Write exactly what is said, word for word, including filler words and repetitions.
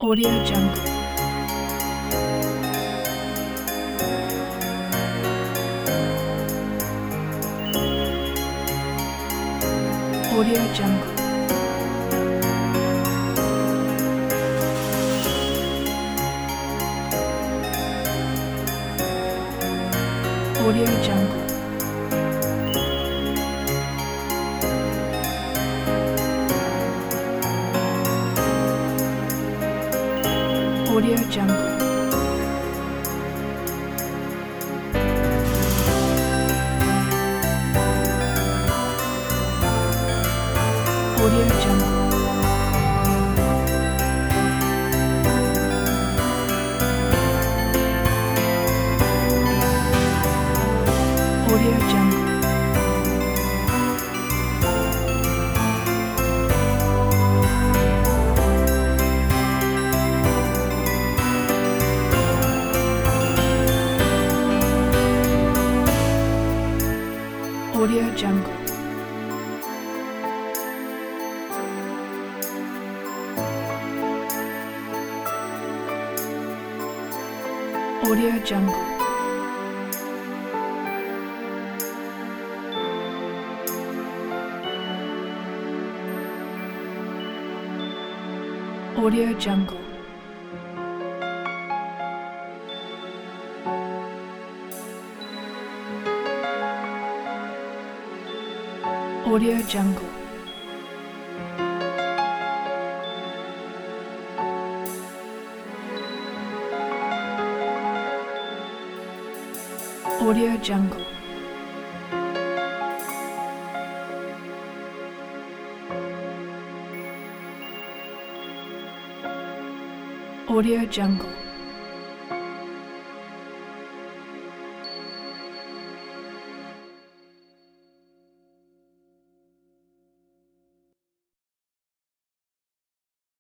Audio Jungle. Audio Jungle. Audio Jungle. Audio Jungle. Audio Jungle. Audio Jungle. Audio Jungle. Audio Jungle. Audio Jungle. Audio Jungle. Audio Jungle. Audio Jungle.